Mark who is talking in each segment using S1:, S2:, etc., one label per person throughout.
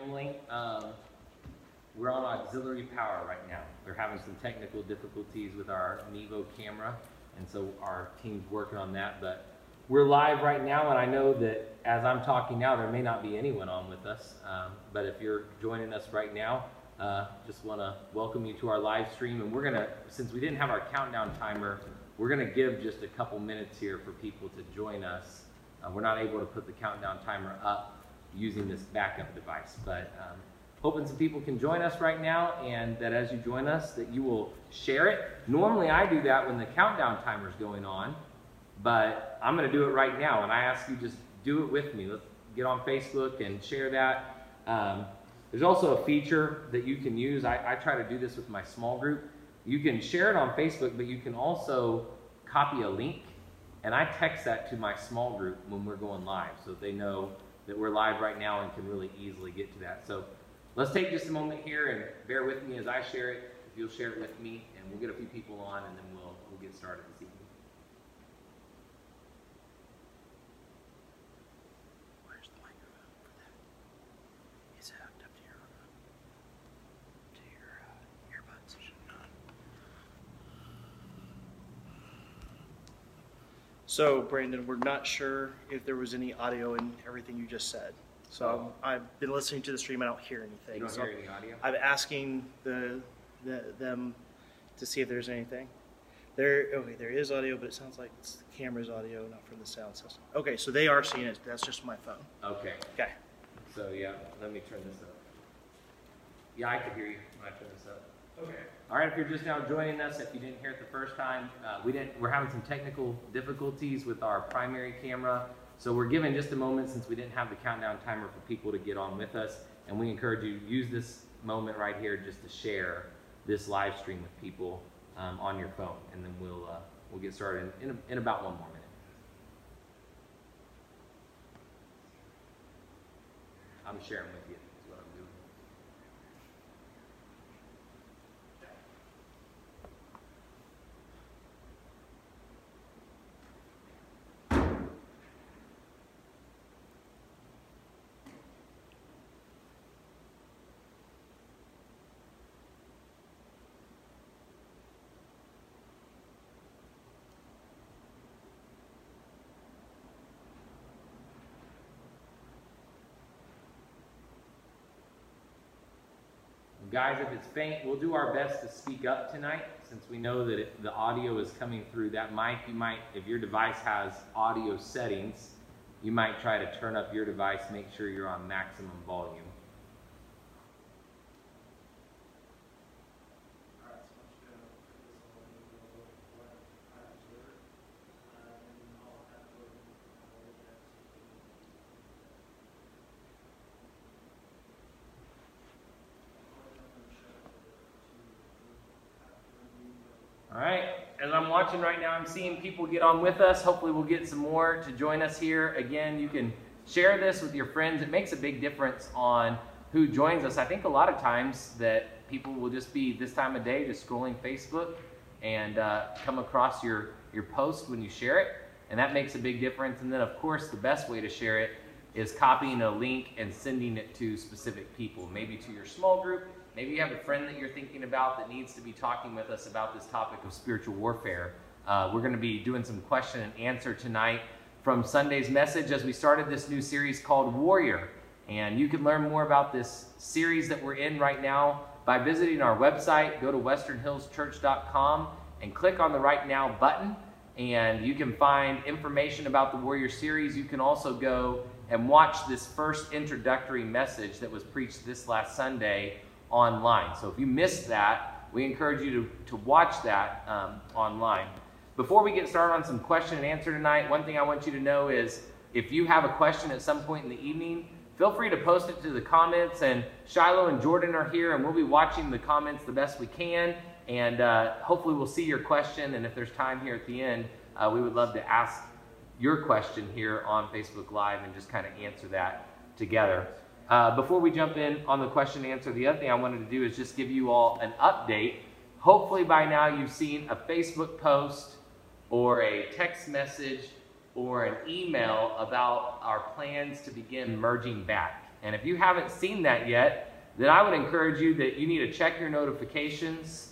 S1: family. We're on auxiliary power right now. They're having some technical difficulties with our Nevo camera, and so our team's working on that. But we're live right now, and I know that as I'm talking now, there may not be anyone on with us. But if you're joining us right now, just want to welcome you to our live stream. And we're gonna, since we didn't have our countdown timer, we're gonna give just a couple minutes here for people to join us. We're not able to put the countdown timer up using this backup device, but hoping some people can join us right now, and that as you join us, that you will share it. Normally I do that when the countdown timer is going on, but I'm going to do it right now, and I ask you just do it with me. Let's get on Facebook and share that. There's also a feature that you can use. I try to do this with my small group. You can share it on Facebook, but you can also copy a link, and I text that to my small group when we're going live, so that they know that we're live right now and can really easily get to that. So let's take just a moment here and bear with me as I share it. If you'll share it with me, and we'll get a few people on, and then we'll get started this evening.
S2: Where's the microphone for that? Is it hooked up to your earbuds? So, Brandon, we're not sure if there was any audio in everything you just said. So I've been listening to the stream. I don't hear anything.
S1: You don't hear any audio?
S2: I'm asking them to see if there's anything. There is audio, but it sounds like it's the camera's audio, not from the sound system. Okay, so they are seeing it. That's just my phone.
S1: Okay.
S2: Okay.
S1: So yeah, let me turn this up. Yeah, I can hear you when I turn this up. Okay. All right, if you're just now joining us, if you didn't hear it the first time, we're having some technical difficulties with our primary camera. So we're giving just a moment, since we didn't have the countdown timer, for people to get on with us. And we encourage you to use this moment right here just to share this live stream with people on your phone. And then we'll get started in about 1 more minute. I'm sharing with you. That's what I'm doing. Guys, if it's faint, we'll do our best to speak up tonight, since we know that the audio is coming through that mic. You might, if your device has audio settings, you might try to turn up your device, make sure you're on maximum volume. All right, as I'm watching right now, I'm seeing people get on with us. Hopefully we'll get some more to join us here. Again, you can share this with your friends. It makes a big difference on who joins us. I think a lot of times that people will just be this time of day just scrolling Facebook and come across your post when you share it, and that makes a big difference. And then of course the best way to share it is copying a link and sending it to specific people, maybe to your small group. Maybe you have a friend that you're thinking about that needs to be talking with us about this topic of spiritual warfare. We're going to be doing some question and answer tonight from Sunday's message as we started this new series called Warrior. And you can learn more about this series that we're in right now by visiting our website. Go to westernhillschurch.com and click on the Right Now button, and you can find information about the Warrior series. You can also go and watch this first introductory message that was preached this last Sunday online. So if you missed that, we encourage you to watch that online. Before we get started on some question and answer tonight, one thing I want you to know is if you have a question at some point in the evening, feel free to post it to the comments, and Shiloh and Jordan are here, and we'll be watching the comments the best we can, and hopefully we'll see your question, and if there's time here at the end, we would love to ask your question here on Facebook Live and just kind of answer that together. Before we jump in on the question and answer, the other thing I wanted to do is just give you all an update. Hopefully by now you've seen a Facebook post or a text message or an email about our plans to begin merging back. And if you haven't seen that yet, then I would encourage you that you need to check your notifications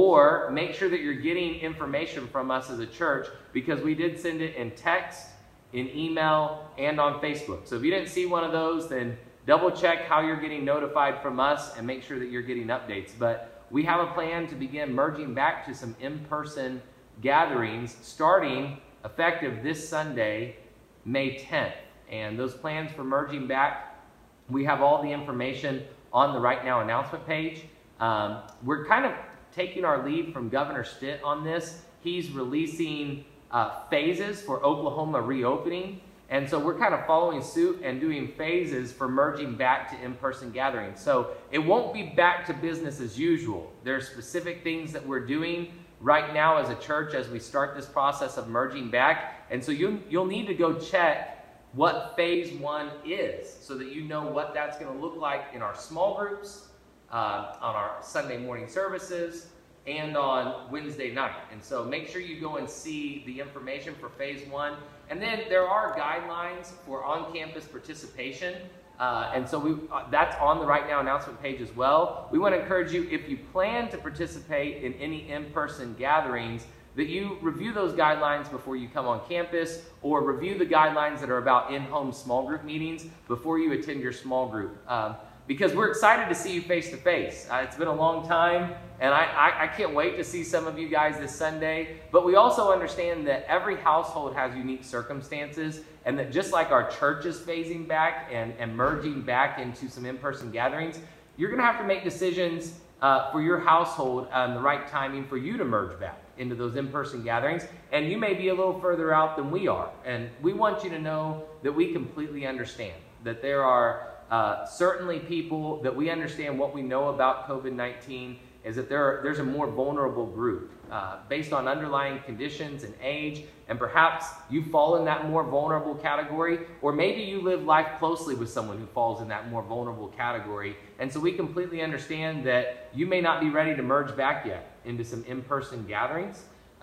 S1: or make sure that you're getting information from us as a church, because we did send it in text, in email, and on Facebook. So if you didn't see one of those, then double check how you're getting notified from us and make sure that you're getting updates. But we have a plan to begin merging back to some in-person gatherings starting effective this Sunday, May 10th. And those plans for merging back, we have all the information on the Right Now announcement page. We're kind of taking our lead from Governor Stitt on this. He's releasing phases for Oklahoma reopening. And so we're kind of following suit and doing phases for merging back to in-person gatherings. So it won't be back to business as usual. There's specific things that we're doing right now as a church as we start this process of merging back. And so you'll need to go check what phase 1 is so that you know what that's going to look like in our small groups, on our Sunday morning services, and on Wednesday night. And so make sure you go and see the information for phase 1. And then there are guidelines for on-campus participation. And so that's on the Right Now announcement page as well. We want to encourage you, if you plan to participate in any in-person gatherings, that you review those guidelines before you come on campus, or review the guidelines that are about in-home small group meetings before you attend your small group. Because we're excited to see you face to face. It's been a long time, and I can't wait to see some of you guys this Sunday. But we also understand that every household has unique circumstances, and that just like our church is phasing back and merging back into some in-person gatherings, you're going to have to make decisions for your household and the right timing for you to merge back into those in-person gatherings. And you may be a little further out than we are. And we want you to know that we completely understand that there are certainly people that we understand. What we know about COVID-19 is that there's a more vulnerable group based on underlying conditions and age, and perhaps you fall in that more vulnerable category, or maybe you live life closely with someone who falls in that more vulnerable category. And so we completely understand that you may not be ready to merge back yet into some in-person gatherings.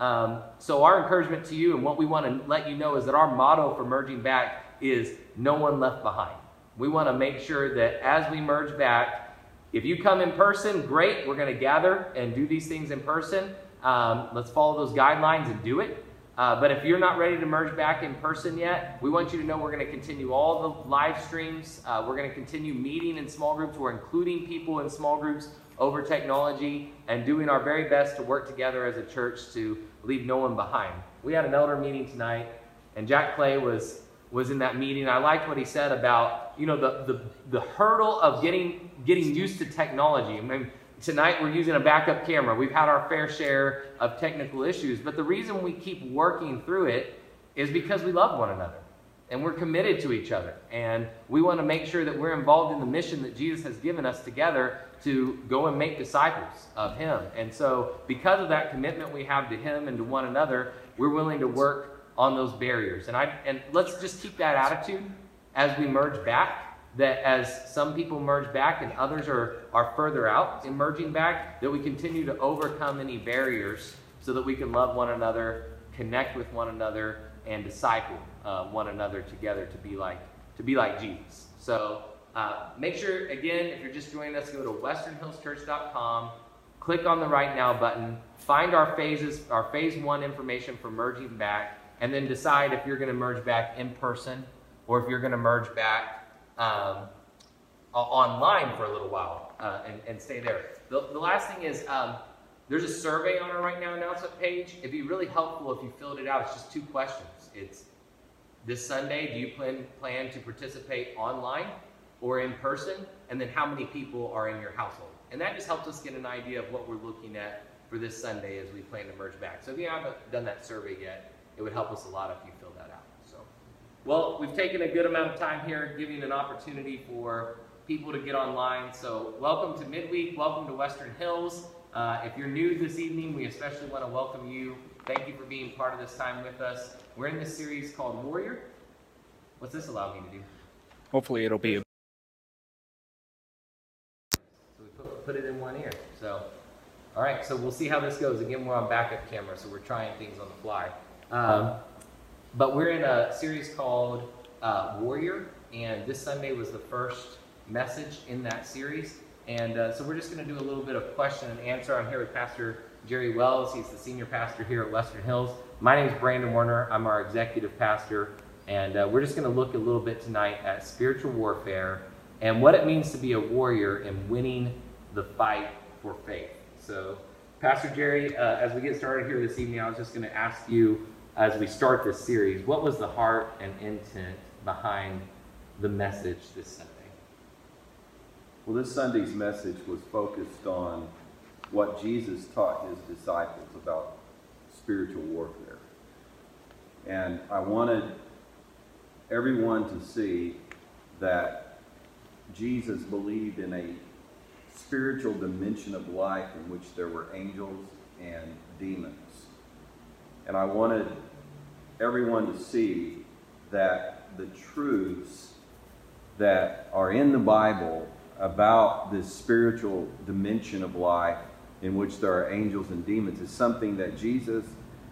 S1: So our encouragement to you, and what we want to let you know, is that our motto for merging back is no one left behind. We want to make sure that as we merge back, if you come in person, great, we're going to gather and do these things in person. Let's follow those guidelines and do it. But if you're not ready to merge back in person yet, we want you to know we're going to continue all the live streams. We're going to continue meeting in small groups. We're including people in small groups over technology and doing our very best to work together as a church to leave no one behind. We had an elder meeting tonight, and Jack Clay was in that meeting. I liked what he said about, you know, the hurdle of getting used to technology. I mean, tonight we're using a backup camera. We've had our fair share of technical issues, but the reason we keep working through it is because we love one another and we're committed to each other, and we want to make sure that we're involved in the mission that Jesus has given us together to go and make disciples of him. And so because of that commitment we have to him and to one another, we're willing to work on those barriers. And let's just keep that attitude as we merge back, that as some people merge back and others are further out in merging back, that we continue to overcome any barriers so that we can love one another, connect with one another, and disciple one another together to be like Jesus. So make sure, again, if you're just joining us, go to westernhillschurch.com, click on the Right Now button, find our phases, our phase 1 information for merging back, and then decide if you're going to merge back in person or if you're going to merge back online for a little while and stay there. The last thing is there's a survey on our Right Now announcement page. It'd be really helpful if you filled it out. It's just 2 questions. It's, this Sunday, do you plan to participate online or in person? And then how many people are in your household? And that just helps us get an idea of what we're looking at for this Sunday as we plan to merge back. So if you haven't done that survey yet, it would help us a lot if you filled that out. So, well, we've taken a good amount of time here, giving an opportunity for people to get online. So welcome to Midweek. Welcome to Western Hills. If you're new this evening, we especially want to welcome you. Thank you for being part of this time with us. We're in this series called Warrior. What's this allow me to do?
S3: Hopefully it'll be.
S1: So we put it in one ear. So, all right, so we'll see how this goes. Again, we're on backup camera, so we're trying things on the fly. But we're in a series called Warrior, and this Sunday was the first message in that series. And so we're just going to do a little bit of question and answer. I'm here with Pastor Jerry Wells. He's the senior pastor here at Western Hills. My name is Brandon Warner. I'm our executive pastor. And we're just going to look a little bit tonight at spiritual warfare and what it means to be a warrior in winning the fight for faith. So, Pastor Jerry, as we get started here this evening, I was just going to ask you, as we start this series, what was the heart and intent behind the message this Sunday?
S4: Well, this Sunday's message was focused on what Jesus taught his disciples about spiritual warfare. And I wanted everyone to see that Jesus believed in a spiritual dimension of life in which there were angels and demons. And I wanted everyone to see that the truths that are in the Bible about this spiritual dimension of life in which there are angels and demons is something that Jesus,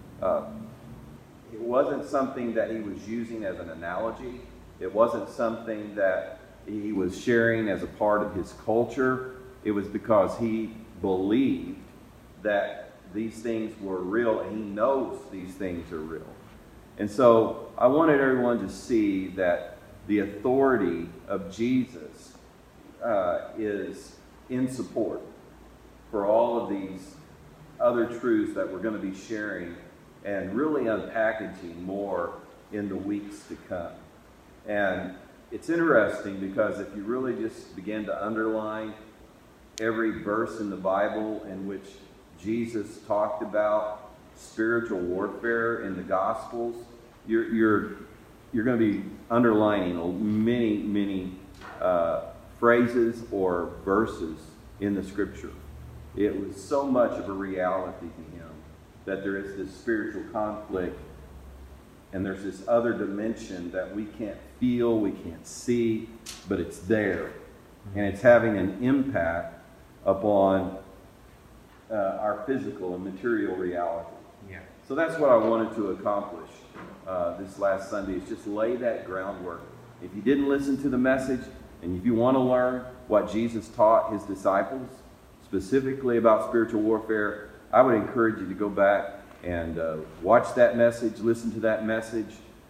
S4: it wasn't something that he was using as an analogy. It wasn't something that he was sharing as a part of his culture. It was because he believed that these things were real, and he knows these things are real. And so I wanted everyone to see that the authority of Jesus is in support for all of these other truths that we're going to be sharing and really unpackaging more in the weeks to come. And it's interesting because if you really just begin to underline every verse in the Bible in which Jesus talked about spiritual warfare in the Gospels, you're going to be underlining many phrases or verses in the Scripture. It was so much of a reality to him that there is this spiritual conflict and there's this other dimension that we can't feel, we can't see, but it's there. And it's having an impact upon our physical and material reality.
S1: Yeah.
S4: So that's what I wanted to accomplish this last Sunday, is just lay that groundwork. If you didn't listen to the message, and if you want to learn what Jesus taught his disciples, specifically about spiritual warfare, I would encourage you to go back and watch that message, listen to that message.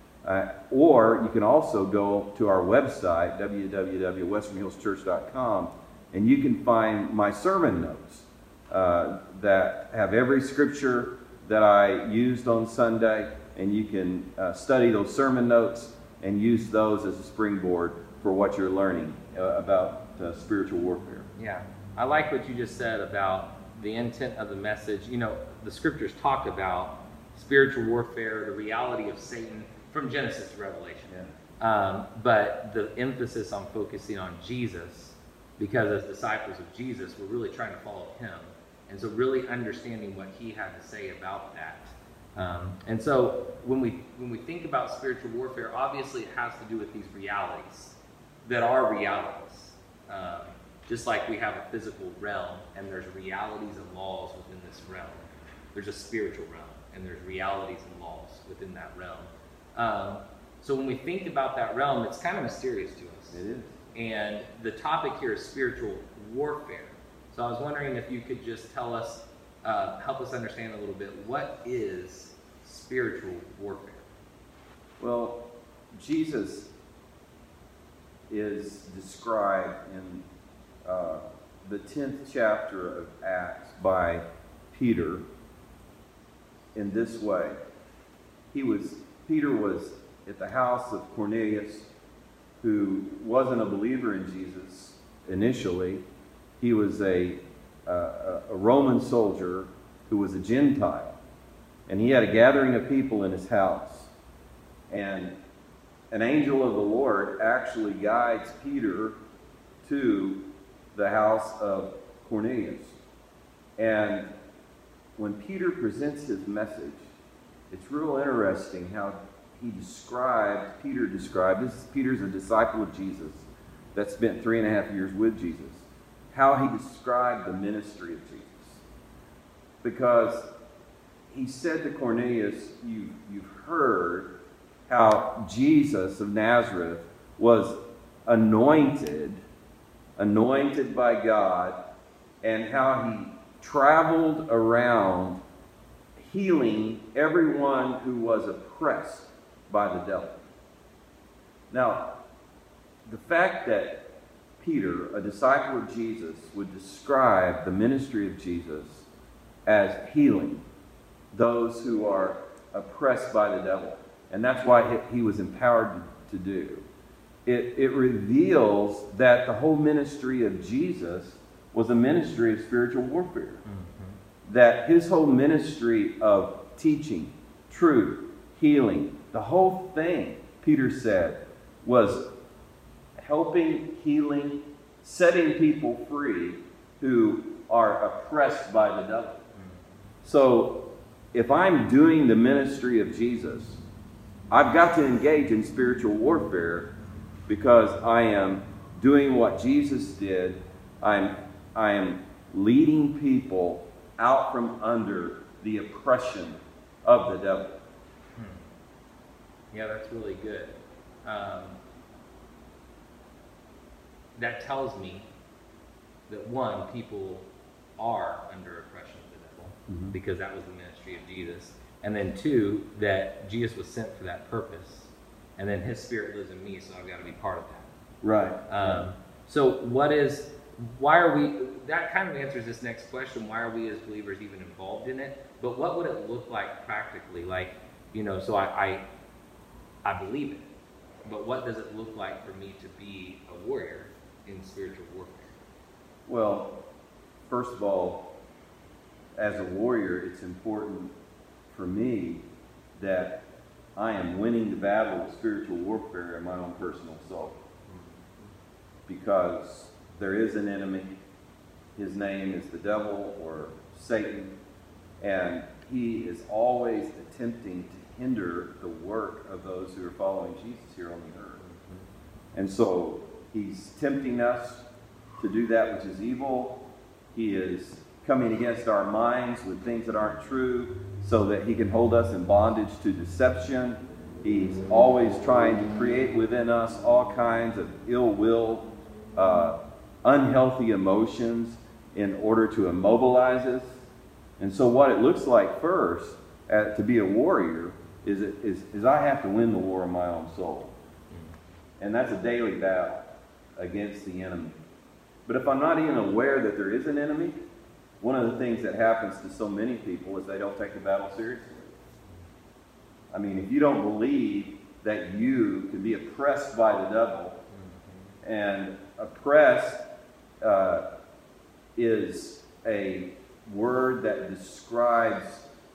S4: Or you can also go to our website, www.westernhillschurch.com, and you can find my sermon notes that have every scripture that I used on Sunday, and you can study those sermon notes and use those as a springboard for what you're learning about spiritual warfare.
S1: Yeah. I like what you just said about the intent of the message. You know, the scriptures talk about spiritual warfare, the reality of Satan from Genesis to Revelation. Yeah. But the emphasis on focusing on Jesus, because as disciples of Jesus, we're really trying to follow him. And so really understanding what he had to say about that. And so when we think about spiritual warfare, obviously it has to do with these realities that are realities. Just like we have a physical realm and there's realities and laws within this realm. There's a spiritual realm and there's realities and laws within that realm. So when we think about that realm, it's kind of mysterious to us.
S4: It is.
S1: And the topic here is spiritual warfare. So I was wondering if you could just tell us, help us understand a little bit, what is spiritual warfare?
S4: Well, Jesus is described in the 10th chapter of Acts by Peter in this way. Peter was at the house of Cornelius, who wasn't a believer in Jesus initially. He was a Roman soldier who was a Gentile, and he had a gathering of people in his house. And an angel of the Lord actually guides Peter to the house of Cornelius. And when Peter presents his message, it's real interesting how Peter's a disciple of Jesus that spent 3.5 years with Jesus, how he described the ministry of Jesus. Because he said to Cornelius, you've heard how Jesus of Nazareth was anointed anointed by God, and how he traveled around healing everyone who was oppressed by the devil. Now, the fact that Peter, a disciple of Jesus, would describe the ministry of Jesus as healing those who are oppressed by the devil, and that's why he was empowered to do. It reveals that the whole ministry of Jesus was a ministry of spiritual warfare. Mm-hmm. That his whole ministry of teaching, truth, healing, the whole thing, Peter said, was helping, healing, setting people free who are oppressed by the devil. Mm-hmm. So if I'm doing the ministry of Jesus, I've got to engage in spiritual warfare, because I am doing what Jesus did. I am leading people out from under the oppression of the devil.
S1: Yeah, that's really good. That tells me that, one, people are under oppression of the devil, mm-hmm. because that was the ministry of Jesus. And then two, that Jesus was sent for that purpose. And then his spirit lives in me, so I've got to be part of that.
S4: Right.
S1: So that kind of answers this next question, why are we as believers even involved in it? But what would it look like practically? Like, so I believe it, but what does it look like for me to be a warrior in spiritual warfare?
S4: Well, first of all, as a warrior, it's important for me that I am winning the battle of spiritual warfare in my own personal soul. Because there is an enemy. His name is the devil or Satan. And he is always attempting to hinder the work of those who are following Jesus here on the earth. And so he's tempting us to do that which is evil. He is coming against our minds with things that aren't true, so that he can hold us in bondage to deception. He's always trying to create within us all kinds of ill will, unhealthy emotions in order to immobilize us. And so what it looks like first to be a warrior is I have to win the war in my own soul. And that's a daily battle against the enemy. But if I'm not even aware that there is an enemy, one of the things that happens to so many people is they don't take the battle seriously. I mean, if you don't believe that you can be oppressed by the devil, and oppressed is a word that describes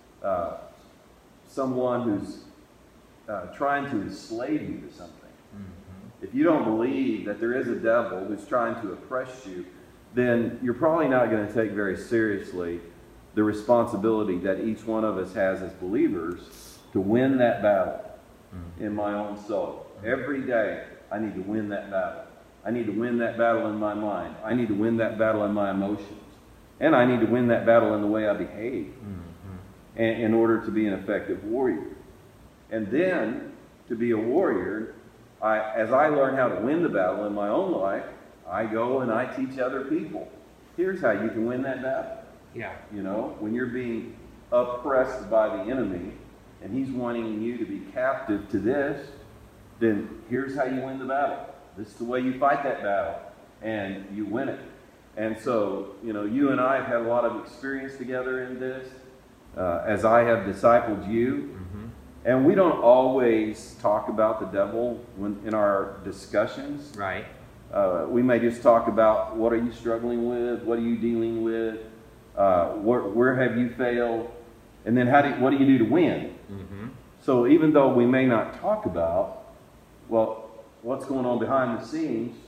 S4: someone who's trying to enslave you to something. Mm-hmm. If you don't believe that there is a devil who's trying to oppress you, then you're probably not going to take very seriously the responsibility that each one of us has as believers to win that battle in my own soul. Every day, I need to win that battle. I need to win that battle in my mind. I need to win that battle in my emotions. And I need to win that battle in the way I behave in order to be an effective warrior. And then, to be a warrior, as I learn how to win the battle in my own life, I go and I teach other people. Here's how you can win that battle.
S1: Yeah.
S4: When you're being oppressed by the enemy and he's wanting you to be captive to this, then here's how you win the battle. This is the way you fight that battle, and you win it. And so, you and I have had a lot of experience together in this, as I have discipled you. Mm-hmm. And we don't always talk about the devil in our discussions.
S1: Right.
S4: We may just talk about, what are you struggling with? What are you dealing with? Where have you failed? And then what do you do to win? Mm-hmm. So even though we may not talk about, what's going on behind the scenes,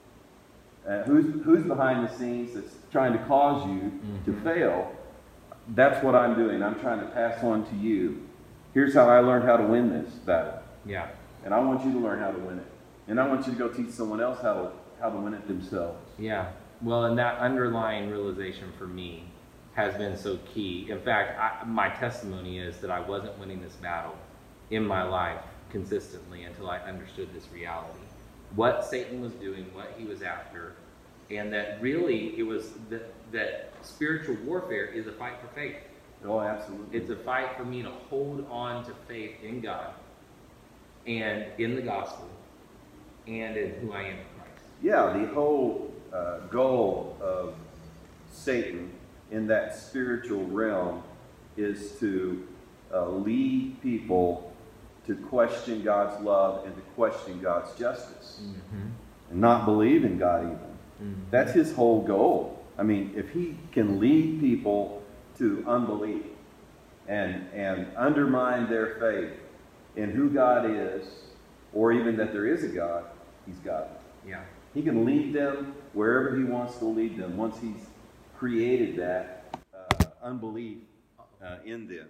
S4: who's behind the scenes that's trying to cause you to fail, that's what I'm doing. I'm trying to pass on to you. Here's how I learned how to win this battle.
S1: Yeah.
S4: And I want you to learn how to win it. And I want you to go teach someone else how to win it themselves.
S1: Yeah. Well, and that underlying realization for me has been so key. In fact, my testimony is that I wasn't winning this battle in my life consistently until I understood this reality. What Satan was doing, what he was after, and that really it was that spiritual warfare is a fight for faith.
S4: Oh, absolutely.
S1: It's a fight for me to hold on to faith in God and in the gospel and in who I am in Christ.
S4: Yeah, the whole goal of Satan in that spiritual realm is to lead people to question God's love and to question God's justice, and not believe in God even. That's his whole goal. I mean, if he can lead people to unbelief and undermine their faith in who God is, or even that there is a God, he's got it.
S1: Yeah.
S4: He can lead them wherever he wants to lead them once he's created that unbelief in them.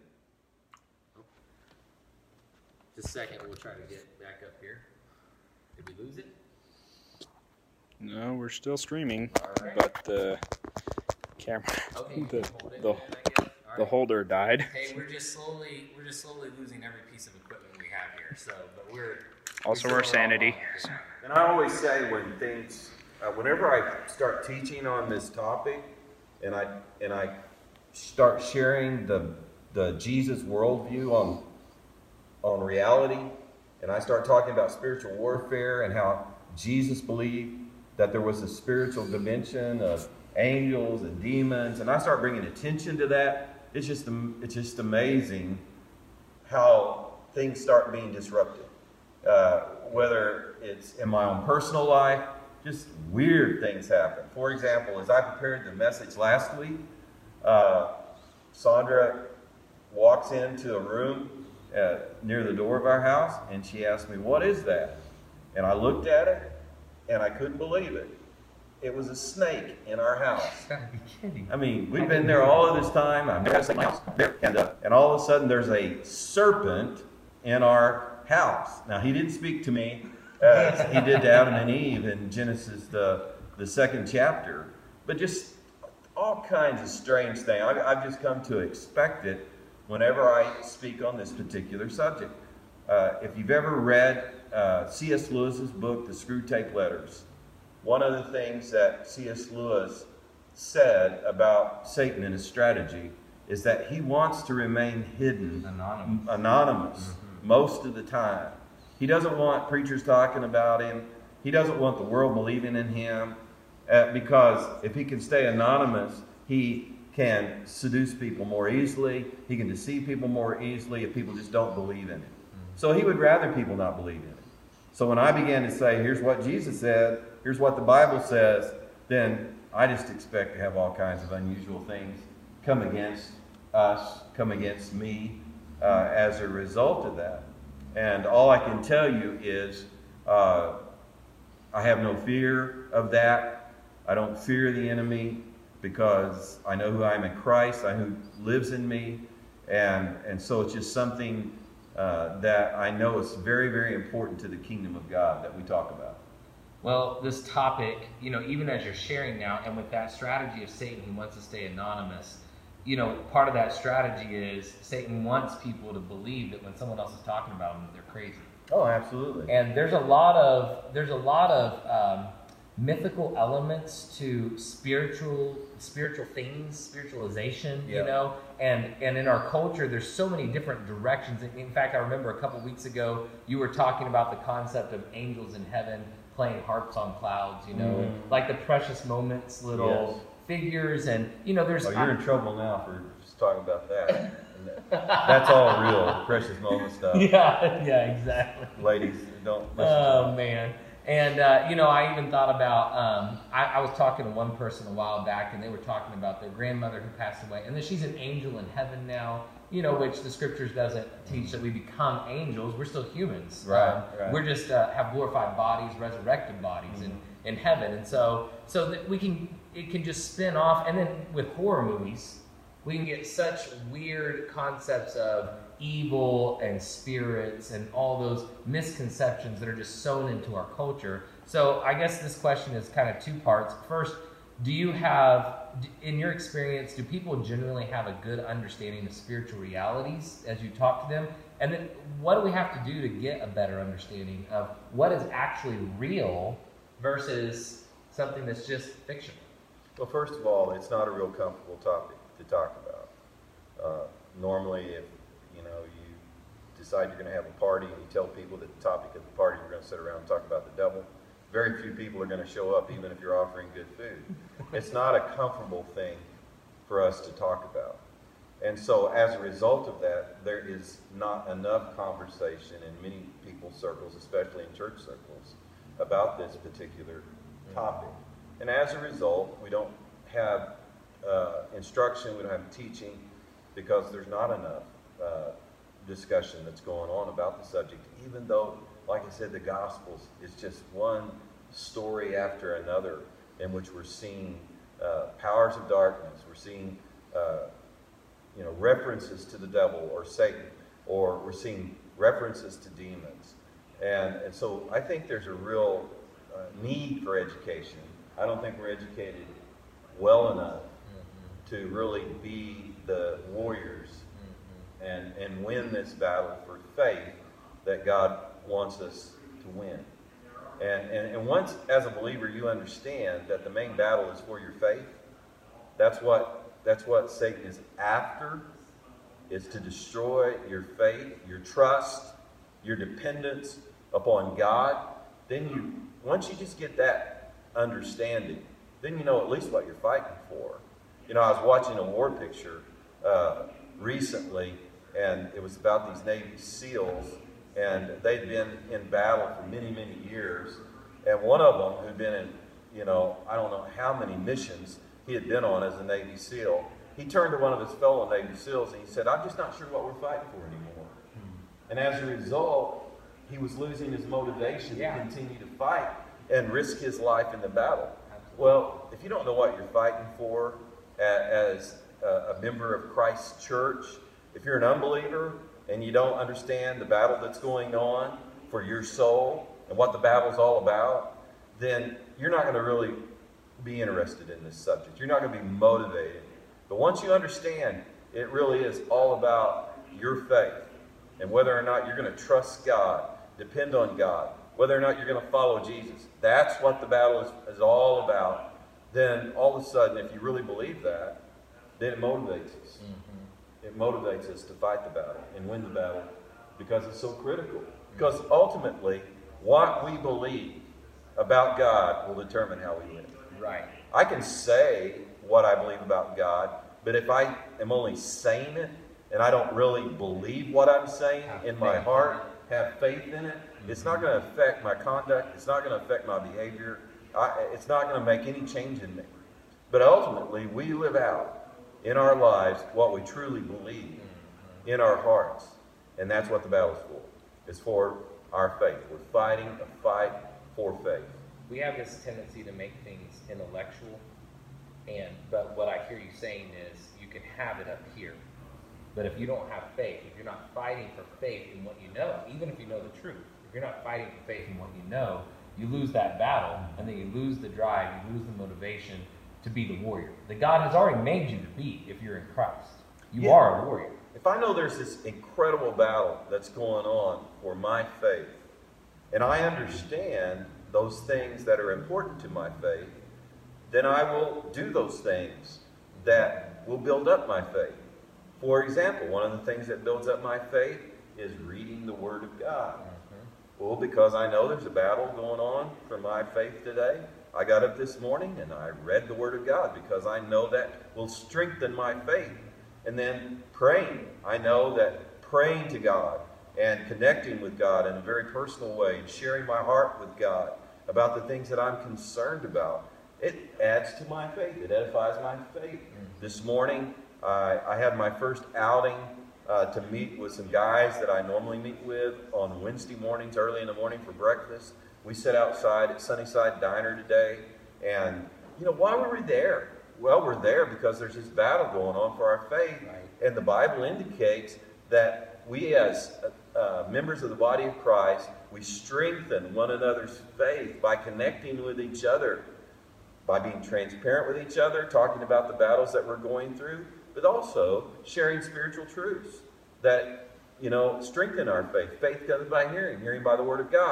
S1: Just a second, we'll try to get back up here. Did we lose it?
S3: No, we're still streaming,
S1: Alright.
S3: but the camera,
S1: Okay, you
S3: the,
S1: can hold it
S3: the,
S1: then, I guess. All
S3: the
S1: right.
S3: holder died.
S1: Hey, we're just slowly losing every piece of equipment we have here. So, but we're
S3: Also
S1: we're
S3: our
S1: still
S3: sanity.
S1: online.
S4: And I always say when things, whenever I start teaching on this topic, and I start sharing the Jesus worldview on reality, and I start talking about spiritual warfare and how Jesus believed that there was a spiritual dimension of angels and demons, and I start bringing attention to that, it's just amazing how things start being disrupted. Whether it's in my own personal life, just weird things happen. For example, as I prepared the message last week, Sandra walks into a room near the door of our house, and she asked me, "What is that?" And I looked at it, and I couldn't believe it. It was a snake in our house.
S1: You gotta be kidding.
S4: I mean, we've been there all of this time. I've never seen my house. And all of a sudden, there's a serpent in our house. Now, he didn't speak to me as he did to Adam and Eve in Genesis, the second chapter. But just all kinds of strange things. I've just come to expect it whenever I speak on this particular subject. If you've ever read C.S. Lewis's book, The Screwtape Letters, one of the things that C.S. Lewis said about Satan and his strategy is that he wants to remain hidden, anonymous most of the time. He doesn't want preachers talking about him. He doesn't want the world believing in him because if he can stay anonymous, he can seduce people more easily. He can deceive people more easily if people just don't believe in him. So he would rather people not believe in him. So when I began to say, here's what Jesus said, here's what the Bible says, then I just expect to have all kinds of unusual things come against us, come against me as a result of that. And all I can tell you is I have no fear of that. I don't fear the enemy because I know who I am in Christ, I know who lives in me. And so it's just something that I know is very, very important to the kingdom of God that we talk about.
S1: Well, this topic, even as you're sharing now, and with that strategy of Satan, he wants to stay anonymous. Part of that strategy is Satan wants people to believe that when someone else is talking about them, that they're crazy.
S4: Oh, absolutely.
S1: And there's a lot of mythical elements to spiritual things, spiritualization, and in our culture, there's so many different directions. In fact, I remember a couple weeks ago, you were talking about the concept of angels in heaven playing harps on clouds, like the Precious Moments little figures, and there's.
S4: Oh, you're in trouble now for just talking about that. That's all real Precious Moment stuff.
S1: Yeah, exactly.
S4: Ladies, don't listen.
S1: Oh man. And, I even thought about, I was talking to one person a while back, and they were talking about their grandmother who passed away, and then she's an angel in heaven now, which the scriptures doesn't teach that we become angels. We're still humans.
S4: Right.
S1: We're just have glorified bodies, resurrected bodies in heaven. And so that it can just spin off. And then with horror movies, we can get such weird concepts of evil and spirits and all those misconceptions that are just sewn into our culture. So I guess this question is kind of two parts. First, in your experience, do people generally have a good understanding of spiritual realities as you talk to them? And then what do we have to do to get a better understanding of what is actually real versus something that's just fictional?
S4: Well, first of all, it's not a real comfortable topic to talk about. Normally, if you decide you're going to have a party and you tell people that the topic of the party, we're going to sit around and talk about the devil, very few people are going to show up, even if you're offering good food. It's not a comfortable thing for us to talk about. And so as a result of that, there is not enough conversation in many people's circles, especially in church circles, about this particular topic. And as a result, we don't have instruction, we don't have teaching, because there's not enough discussion that's going on about the subject, even though, like I said, the Gospels is just one story after another in which we're seeing powers of darkness, we're seeing references to the devil or Satan, or we're seeing references to demons. And so I think there's a real need for education. I don't think we're educated well enough to really be the warriors and win this battle for faith that God wants us to win. And once, as a believer, you understand that the main battle is for your faith, that's what Satan is after, is to destroy your faith, your trust, your dependence upon God. Then once you just get that understanding, then you know at least what you're fighting for. I was watching a war picture recently, and it was about these Navy SEALs, and they'd been in battle for many, many years. And one of them, who'd been in, I don't know how many missions he had been on as a Navy SEAL, he turned to one of his fellow Navy SEALs and he said, "I'm just not sure what we're fighting for anymore." And as a result, he was losing his motivation to continue to fight and risk his life in the battle. Well, if you don't know what you're fighting for as a member of Christ's church, if you're an unbeliever and you don't understand the battle that's going on for your soul and what the battle's all about, then you're not going to really be interested in this subject. You're not going to be motivated. But once you understand, it really is all about your faith and whether or not you're going to trust God, depend on God, whether or not you're going to follow Jesus. That's what the battle is all about. Then all of a sudden, if you really believe that, then it motivates us. It motivates us to fight the battle and win the battle because it's so critical. Because ultimately, what we believe about God will determine how we live.
S1: Right.
S4: I can say what I believe about God, but if I am only saying it and I don't really believe what I'm saying in my heart, have faith in it, it's not going to affect my conduct. It's not going to affect my behavior. It's not going to make any change in me. But ultimately, we live out in our lives what we truly believe in our hearts. And that's what the battle's for. It's for our faith. We're fighting a fight for faith.
S1: We have this tendency to make things intellectual, but what I hear you saying is you can have it up here. But if you don't have faith, if you're not fighting for faith in what you know, even if you know the truth, if you're not fighting for faith in what you know, you lose that battle, and then you lose the drive, you lose the motivation to be the warrior that God has already made you to be if you're in Christ. You are a warrior.
S4: If I know there's this incredible battle that's going on for my faith, and I understand those things that are important to my faith, then I will do those things that will build up my faith. For example, one of the things that builds up my faith is reading the Word of God. Well, because I know there's a battle going on for my faith today, I got up this morning and I read the Word of God because I know that will strengthen my faith. And then praying. I know that praying to God and connecting with God in a very personal way and sharing my heart with God about the things that I'm concerned about, it adds to my faith. It edifies my faith. This morning, I had my first outing to meet with some guys that I normally meet with on Wednesday mornings, early in the morning for breakfast. We sat outside at Sunnyside Diner today, and why were we there? Well, we're there because there's this battle going on for our faith, and the Bible indicates that we as members of the body of Christ, we strengthen one another's faith by connecting with each other, by being transparent with each other, talking about the battles that we're going through, but also sharing spiritual truths that, strengthen our faith. Faith comes by hearing, hearing by the Word of God.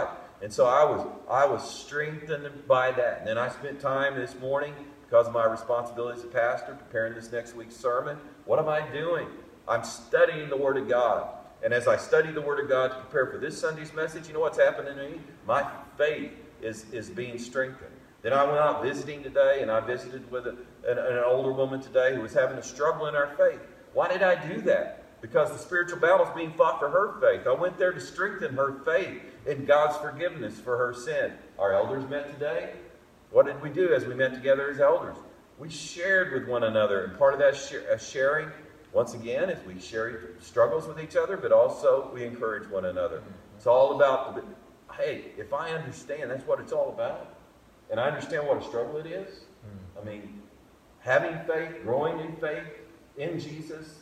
S4: And so I was strengthened by that. And then I spent time this morning, because of my responsibilities as a pastor, preparing this next week's sermon. What am I doing? I'm studying the Word of God. And as I study the Word of God to prepare for this Sunday's message, you know what's happening to me? My faith is being strengthened. Then I went out visiting today, and I visited with an older woman today who was having a struggle in her faith. Why did I do that? Because the spiritual battle is being fought for her faith. I went there to strengthen her faith in God's forgiveness for her sin. Our elders met today. What did we do as we met together as elders? We shared with one another. And part of that sharing, once again, is we share struggles with each other, but also we encourage one another. It's all about, hey, if I understand, that's what it's all about. And I understand what a struggle it is. I mean, having faith, growing in faith in Jesus,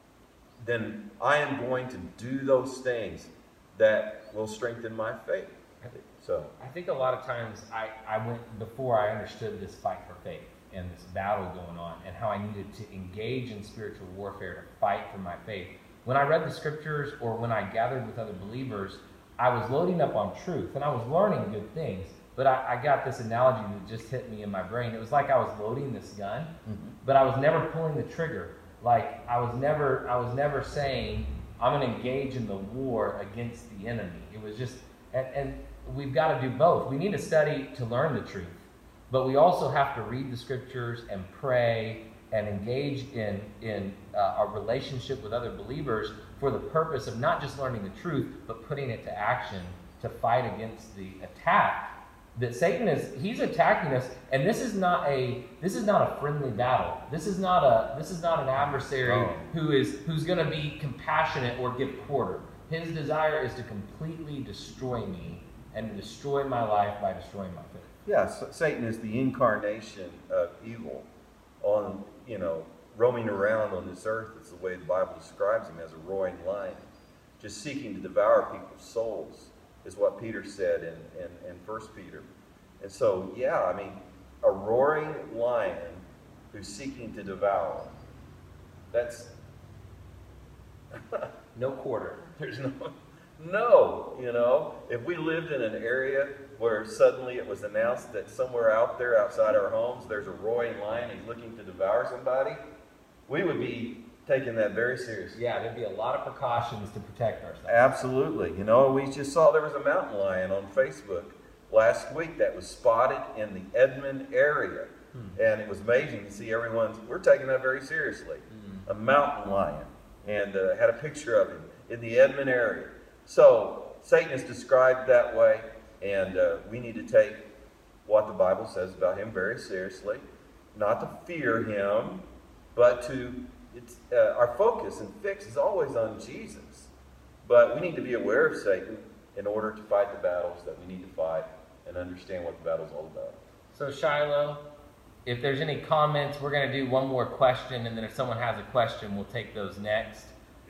S4: then I am going to do those things that will strengthen my faith. So
S1: I think a lot of times I went, before I understood this fight for faith and this battle going on and how I needed to engage in spiritual warfare to fight for my faith. When I read the scriptures or when I gathered with other believers, I was loading up on truth and I was learning good things. But I got this analogy that just hit me in my brain. It was like I was loading this gun, but I was never pulling the trigger. Like I was never saying, I'm going to engage in the war against the enemy. It was just, and we've got to do both. We need to study to learn the truth, but we also have to read the scriptures and pray and engage in our relationship with other believers for the purpose of not just learning the truth, but putting it to action to fight against the attack that Satan he's attacking us. And this is not a friendly battle. This is not an adversary who's going to be compassionate or give quarter. His desire is to completely destroy me and to destroy my life by destroying my faith.
S4: yeah, Satan is the incarnation of evil roaming around on this earth. It's the way the Bible describes him, as a roaring lion, just seeking to devour people's souls, is what Peter said in 1 Peter. And so, yeah, I mean, a roaring lion who's seeking to devour. That's
S1: No quarter.
S4: there's no, if we lived in an area where suddenly it was announced that somewhere out there outside our homes there's a roaring lion, he's looking to devour somebody, we would be taking that very seriously.
S1: Yeah, there'd be a lot of precautions to protect ourselves.
S4: Absolutely. We just saw there was a mountain lion on Facebook last week that was spotted in the Edmond area. And it was amazing to see we're taking that very seriously. A mountain lion. And had a picture of him in the Edmond area. So Satan is described that way, and we need to take what the Bible says about him very seriously. Not to fear him, but our focus and fix is always on Jesus. But we need to be aware of Satan in order to fight the battles that we need to fight and understand what the battle is all about.
S1: So Shiloh, if there's any comments, we're going to do one more question, and then if someone has a question, we'll take those next.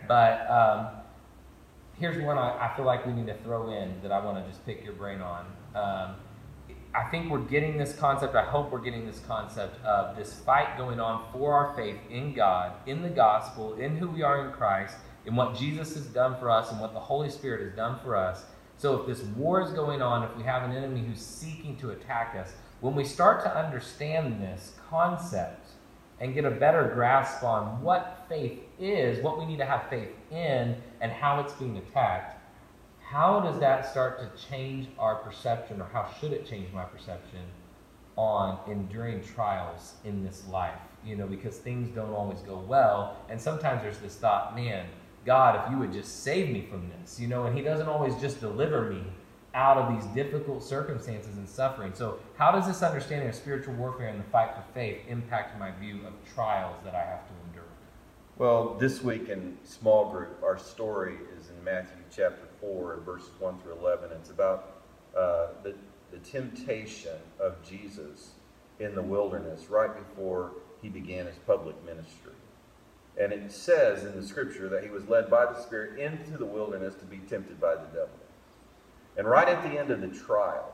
S1: But here's one I feel like we need to throw in that I want to just pick your brain on. I think we're getting this concept, I hope we're getting this concept of this fight going on for our faith in God, in the gospel, in who we are in Christ, in what Jesus has done for us and what the Holy Spirit has done for us. So if this war is going on, if we have an enemy who's seeking to attack us, when we start to understand this concept and get a better grasp on what faith is, what we need to have faith in, and how it's being attacked, how does that start to change our perception, or how should it change my perception on enduring trials in this life? Because things don't always go well, and sometimes there's this thought, man, God, if you would just save me from this, and he doesn't always just deliver me out of these difficult circumstances and suffering. So how does this understanding of spiritual warfare and the fight for faith impact my view of trials that I have to endure?
S4: Well, this week in small group, our story is in Matthew chapter 4 and verses 1 through 11. It's about the temptation of Jesus in the wilderness right before he began his public ministry. And it says in the scripture that he was led by the Spirit into the wilderness to be tempted by the devil. And right at the end of the trial,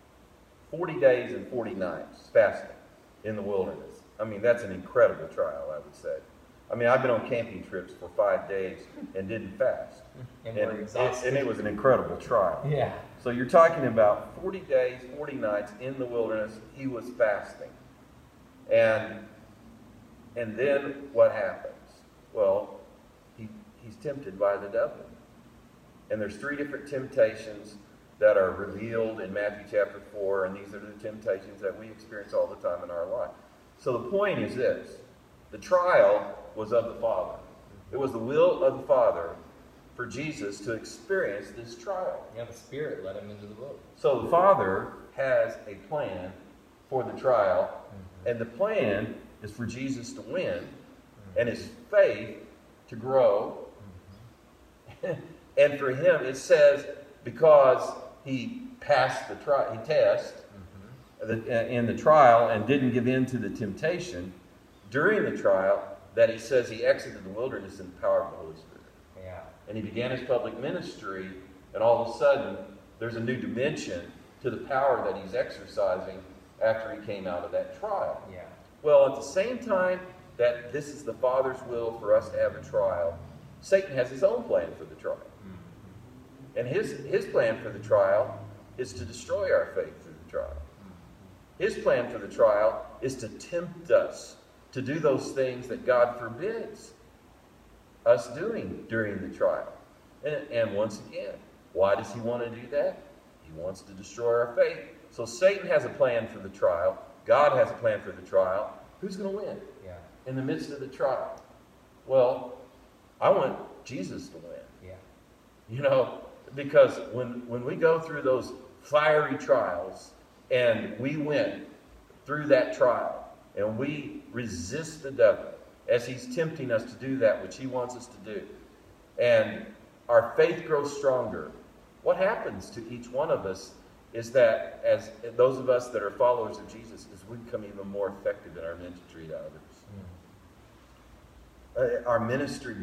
S4: 40 days and 40 nights fasting in the wilderness. I mean, that's an incredible trial, I would say. I mean, I've been on camping trips for 5 days and didn't fast.
S1: And we're exhausted.
S4: And it was an incredible trial.
S1: Yeah.
S4: So you're talking about 40 days, 40 nights in the wilderness. He was fasting. And then what happens? Well, he's tempted by the devil. And there's 3 different temptations that are revealed in Matthew chapter 4, and these are the temptations that we experience all the time in our life. So the point is this. The trial was of the Father. It was the will of the Father for Jesus to experience this trial.
S1: Yeah, the Spirit led him into the boat.
S4: So the Father has a plan for the trial, and the plan is for Jesus to win, and his faith to grow. And for him, it says, because he passed the test in the trial and didn't give in to the temptation during the trial, that he says he exited the wilderness in the power of the Holy Spirit.
S1: Yeah.
S4: And he began his public ministry, and all of a sudden, there's a new dimension to the power that he's exercising after he came out of that trial.
S1: Yeah.
S4: Well, at the same time that this is the Father's will for us to have a trial, Satan has his own plan for the trial. And his plan for the trial is to destroy our faith through the trial. His plan for the trial is to tempt us to do those things that God forbids us doing during the trial. And once again, why does he want to do that? He wants to destroy our faith. So Satan has a plan for the trial. God has a plan for the trial. Who's going to win in the midst of the trial? Well, I want Jesus to win.
S1: Yeah.
S4: You know, because when we go through those fiery trials and we win through that trial and we resist the devil as he's tempting us to do that which he wants us to do, and our faith grows stronger, what happens to each one of us is that as those of us that are followers of Jesus, is we become even more effective in our ministry to others. Our ministry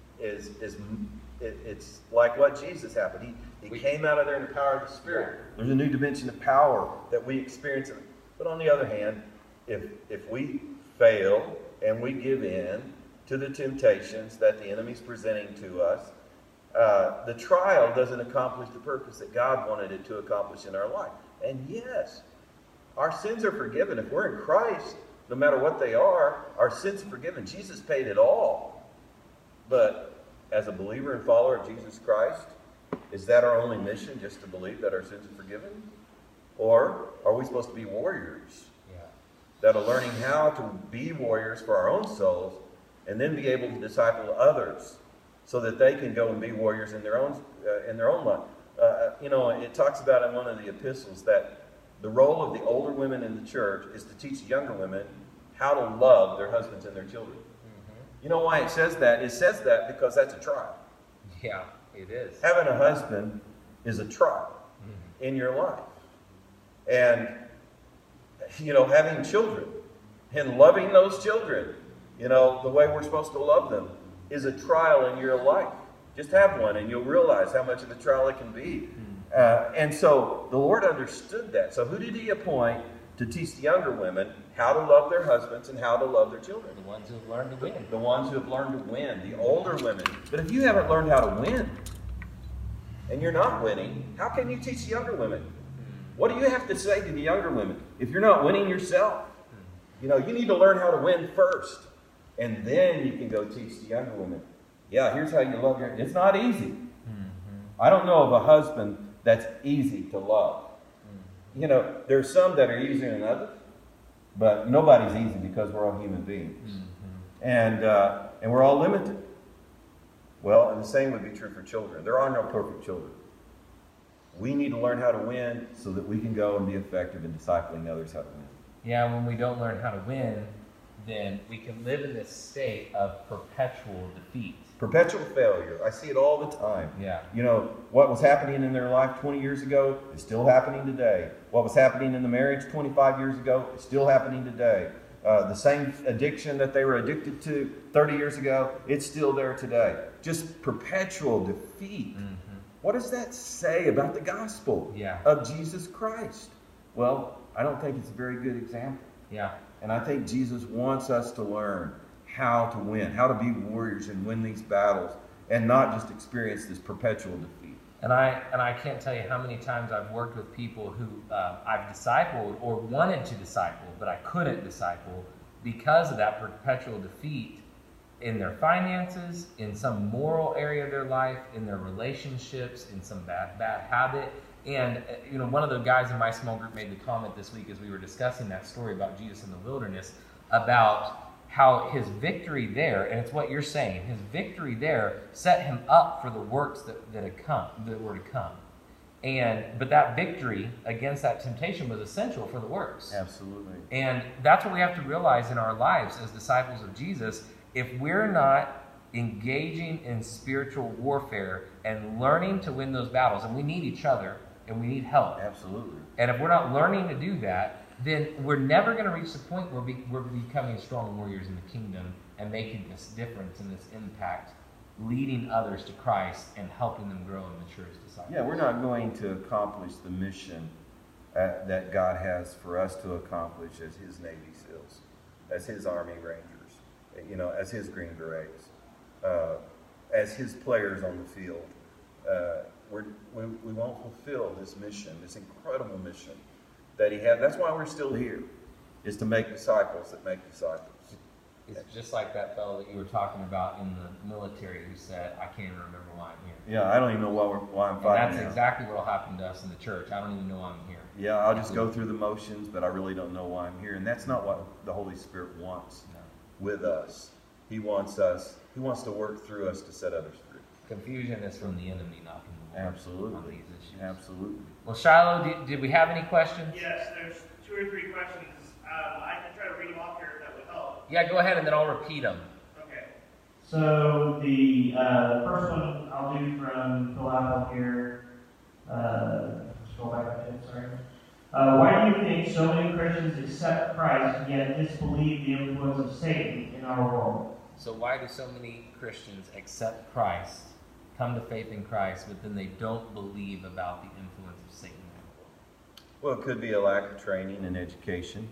S4: it's like what Jesus happened. He came out of there in the power of the Spirit. There's a new dimension of power that we experience. But on the other hand, if we fail and we give in to the temptations that the enemy's presenting to us, the trial doesn't accomplish the purpose that God wanted it to accomplish in our life. And yes, our sins are forgiven. If we're in Christ, no matter what they are, our sins are forgiven. Jesus paid it all. But as a believer and follower of Jesus Christ, is that our only mission, just to believe that our sins are forgiven? Or are we supposed to be warriors that are learning how to be warriors for our own souls and then be able to disciple others so that they can go and be warriors in their own life? You know, it talks about in one of the epistles that the role of the older women in the church is to teach the younger women how to love their husbands and their children. You know why it says that? It says that because that's a trial.
S1: Yeah, it is.
S4: Having a husband is a trial in your life. And, you know, having children and loving those children, you know, the way we're supposed to love them is a trial in your life. Just have one and you'll realize how much of a trial it can be. And so the Lord understood that. So who did he appoint to teach the younger women how to love their husbands and how to love their children?
S1: The ones who have learned to win.
S4: The ones who have learned to win, the older women. But if you haven't learned how to win, and you're not winning, how can you teach the younger women? What do you have to say to the younger women if you're not winning yourself? You know, you need to learn how to win first, and then you can go teach the younger women. Yeah, here's how you love your... It's not easy. I don't know of a husband that's easy to love. You know, there's some that are easier than others, but nobody's easy because we're all human beings. And we're all limited. Well, and the same would be true for children. There are no perfect children. We need to learn how to win so that we can go and be effective in discipling others how to win.
S1: Yeah, when we don't learn how to win, then we can live in this state of perpetual defeat.
S4: Perpetual failure. I see it all the time.
S1: Yeah.
S4: You know, what was happening in their life 20 years ago is still happening today. What was happening in the marriage 25 years ago is still happening today. The same addiction that they were addicted to 30 years ago, it's still there today. Just perpetual defeat. What does that say about the gospel of Jesus Christ? Well, I don't think it's a very good example.
S1: Yeah.
S4: And I think Jesus wants us to learn how to win, how to be warriors and win these battles, and not just experience this perpetual defeat.
S1: And I can't tell you how many times I've worked with people who I've discipled or wanted to disciple, but I couldn't disciple because of that perpetual defeat in their finances, in some moral area of their life, in their relationships, in some bad habit. And one of the guys in my small group made the comment this week as we were discussing that story about Jesus in the wilderness, about how his victory there, and it's what you're saying, his victory there set him up for the works that were to come. But that victory against that temptation was essential for the works.
S4: Absolutely.
S1: And that's what we have to realize in our lives as disciples of Jesus. If we're not engaging in spiritual warfare and learning to win those battles, and we need each other and we need help.
S4: Absolutely.
S1: And if we're not learning to do that, then we're never going to reach the point where we're becoming strong warriors in the kingdom and making this difference and this impact, leading others to Christ and helping them grow and mature as disciples.
S4: Yeah, we're not going to accomplish the mission that God has for us to accomplish as His Navy SEALs, as His Army Rangers, as His Green Berets, as His players on the field. We won't fulfill this mission, this incredible mission that He had. That's why we're still here, is to make disciples that make disciples.
S1: It's just like that fellow that you were talking about in the military who said, I can't even remember why I'm here.
S4: Yeah, I don't even know why I'm fighting.
S1: And that's exactly what will happen to us in the church. I don't even know why I'm here.
S4: Yeah, I'll just go through the motions, but I really don't know why I'm here. And that's not what the Holy Spirit wants with us. He wants to work through us to set others free.
S1: Confusion is from the enemy, not from the Lord.
S4: Absolutely.
S1: On these issues.
S4: Absolutely.
S1: Well, Shiloh, did we have any questions?
S5: Yes, there's 2 or 3 questions. I can try to read them off here if that would help.
S1: Yeah, go ahead and then I'll repeat them.
S5: Okay.
S2: So the first one I'll do from Phil Apple here. Scroll back a bit, sorry. Why do you think so many Christians accept Christ yet disbelieve the influence of Satan in our world?
S1: So why do so many Christians accept Christ, come to faith in Christ, but then they don't believe about the influence of Satan?
S4: Well, it could be a lack of training and education.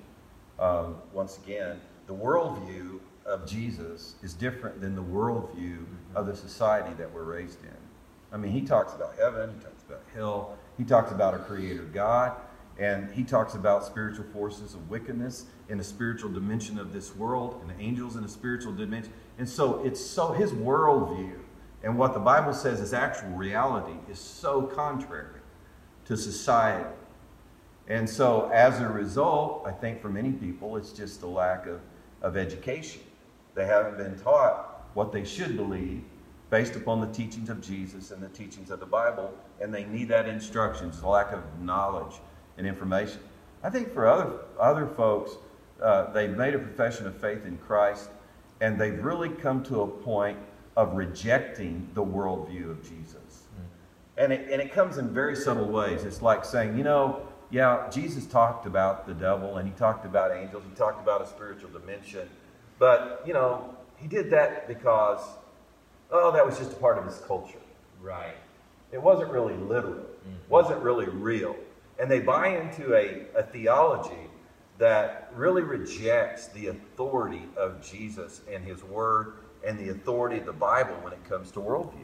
S4: Once again, the worldview of Jesus is different than the worldview of the society that we're raised in. I mean, He talks about heaven, He talks about hell, He talks about a creator God, and He talks about spiritual forces of wickedness in the spiritual dimension of this world, and angels in a spiritual dimension. And so His worldview and what the Bible says is actual reality is so contrary to society. And so as a result, I think for many people, it's just a lack of education. They haven't been taught what they should believe based upon the teachings of Jesus and the teachings of the Bible, and they need that instruction. It's a lack of knowledge and information. I think for other folks, they've made a profession of faith in Christ, and they've really come to a point of rejecting the worldview of Jesus. And it comes in very subtle ways. It's like saying, yeah, Jesus talked about the devil, and He talked about angels, He talked about a spiritual dimension, but, He did that because, that was just a part of His culture.
S1: Right.
S4: It wasn't really literal, wasn't really real. And they buy into a theology that really rejects the authority of Jesus and His Word and the authority of the Bible when it comes to worldview.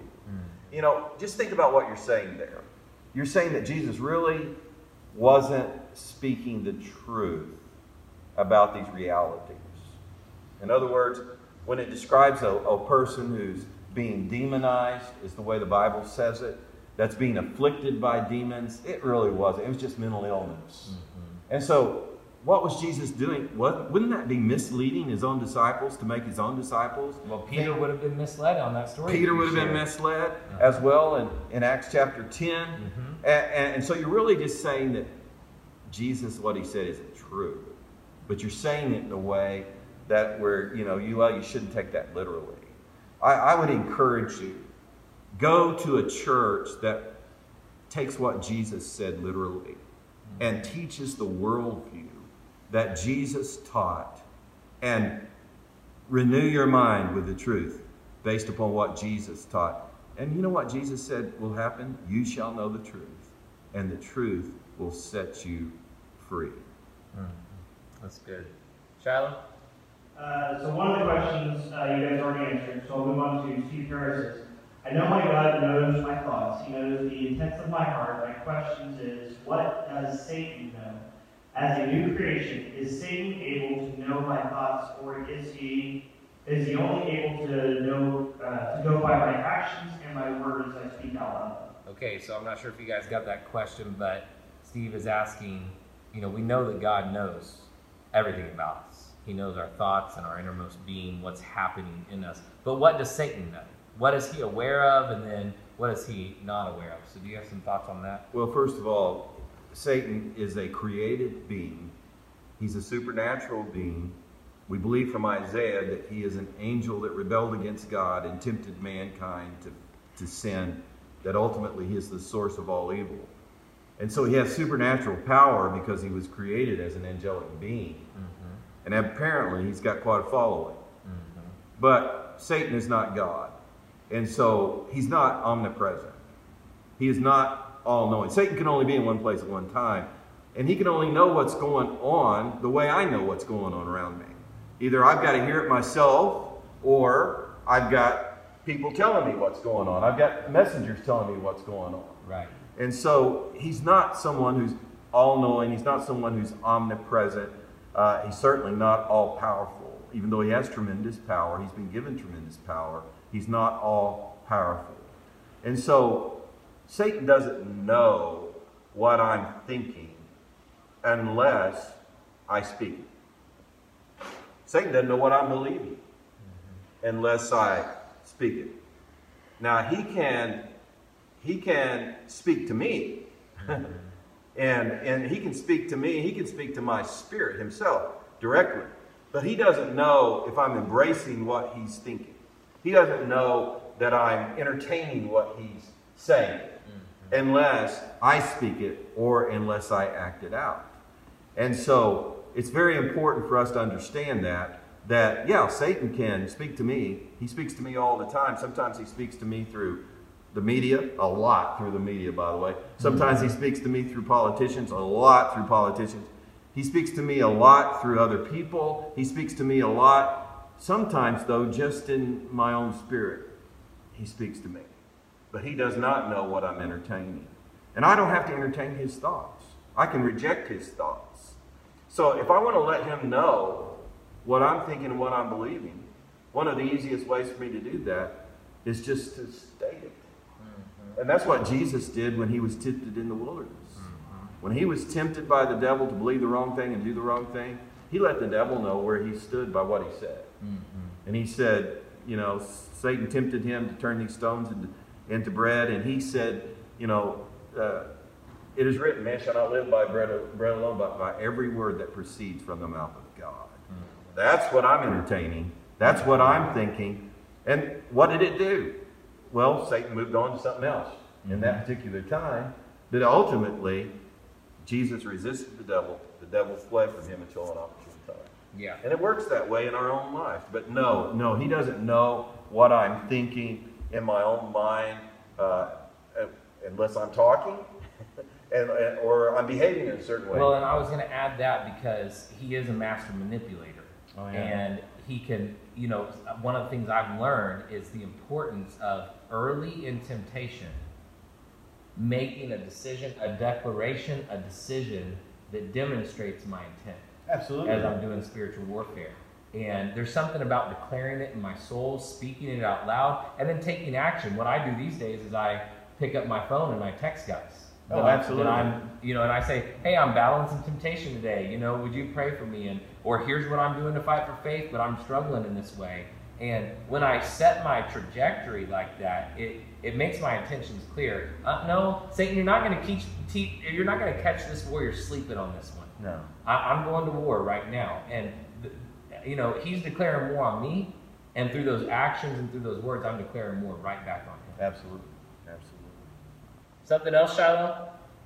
S4: Just think about what you're saying there. You're saying that Jesus really wasn't speaking the truth about these realities. In other words, when it describes a person who's being demonized, is the way the Bible says it, that's being afflicted by demons, it really wasn't. It was just mental illness. And so, what was Jesus doing? Wouldn't that be misleading His own disciples to make His own disciples?
S1: Well, Peter would have been misled on that story.
S4: Peter would have been misled as well in Acts chapter 10. And so you're really just saying that Jesus, what He said, isn't true. But you're saying it in a way that where, you shouldn't take that literally. I would encourage you, go to a church that takes what Jesus said literally and teaches the worldview that Jesus taught, and renew your mind with the truth based upon what Jesus taught. And you know what Jesus said will happen? You shall know the truth, and the truth will set you free.
S1: That's good. Shiloh?
S2: So one of the questions you guys already answered, so I'll move on to Steve Harris's. I know my God knows my thoughts. He knows the intents of my heart. My question is, what does Satan know? As a new creation, is Satan able to know my thoughts, or is he only able to know to go by my actions and my words I speak out loud?
S1: Okay, so I'm not sure if you guys got that question, but Steve is asking, we know that God knows everything about us. He knows our thoughts and our innermost being, what's happening in us. But what does Satan know? What is he aware of, and then what is he not aware of? So do you have some thoughts on that?
S4: Well, first of all, Satan is a created being. He's a supernatural being. We believe from Isaiah that he is an angel that rebelled against God and tempted mankind to sin, that ultimately he is the source of all evil. And so he has supernatural power because he was created as an angelic being. Mm-hmm. And apparently he's got quite a following. Mm-hmm. But Satan is not God. And so he's not omnipresent. He is not all-knowing. Satan can only be in one place at one time. And he can only know what's going on the way I know what's going on around me. Either I've got to hear it myself, or I've got people telling me what's going on. I've got messengers telling me what's going on.
S1: Right.
S4: And so he's not someone who's all-knowing. He's not someone who's omnipresent. He's certainly not all-powerful. Even though he has tremendous power, he's been given tremendous power. He's not all-powerful. And so Satan doesn't know what I'm thinking unless I speak it. Satan doesn't know what I'm believing unless I speak it. Now, he can speak to me. and he can speak to me. He can speak to my spirit himself directly. But he doesn't know if I'm embracing what he's thinking. He doesn't know that I'm entertaining what he's saying unless I speak it or unless I act it out. And so it's very important for us to understand that yeah, Satan can speak to me. He speaks to me all the time. Sometimes he speaks to me through the media, a lot through the media, by the way. Sometimes he speaks to me through politicians, a lot through politicians. He speaks to me a lot through other people. He speaks to me a lot, sometimes though, just in my own spirit. He speaks to me. But he does not know what I'm entertaining. And I don't have to entertain his thoughts. I can reject his thoughts. So if I want to let him know what I'm thinking and what I'm believing, one of the easiest ways for me to do that is just to state it. And that's what Jesus did when he was tempted in the wilderness. When he was tempted by the devil to believe the wrong thing and do the wrong thing, he let the devil know where he stood by what he said. And he said, Satan tempted him to turn these stones into bread. And he said, it is written, man shall not live by bread alone, but by every word that proceeds from the mouth of God. That's what I'm entertaining. That's what I'm thinking. And what did it do? Well, Satan moved on to something else in that particular time. But ultimately, Jesus resisted the devil. The devil fled from him until an opportune time.
S1: Yeah.
S4: And it works that way in our own life. But no, he doesn't know what I'm thinking in my own mind unless I'm talking or I'm behaving in a certain way.
S1: Well, and I was going to add that because he is a master manipulator.
S4: Oh, yeah.
S1: And he can, one of the things I've learned is the importance of early in temptation making a decision, a declaration, a decision that demonstrates my intent.
S4: Absolutely.
S1: As I'm doing spiritual warfare. And there's something about declaring it in my soul, speaking it out loud, and then taking action. What I do these days is I pick up my phone and I text guys.
S4: Absolutely.
S1: And I say, hey, I'm battling some temptation today. Would you pray for me? Or here's what I'm doing to fight for faith, but I'm struggling in this way. And when I set my trajectory like that, it makes my intentions clear. No, Satan, you're not going to catch this warrior sleeping on this one.
S4: No. I'm
S1: going to war right now. And, he's declaring more on me. And through those actions and through those words, I'm declaring more right back on him.
S4: Absolutely.
S1: Something else, Shiloh?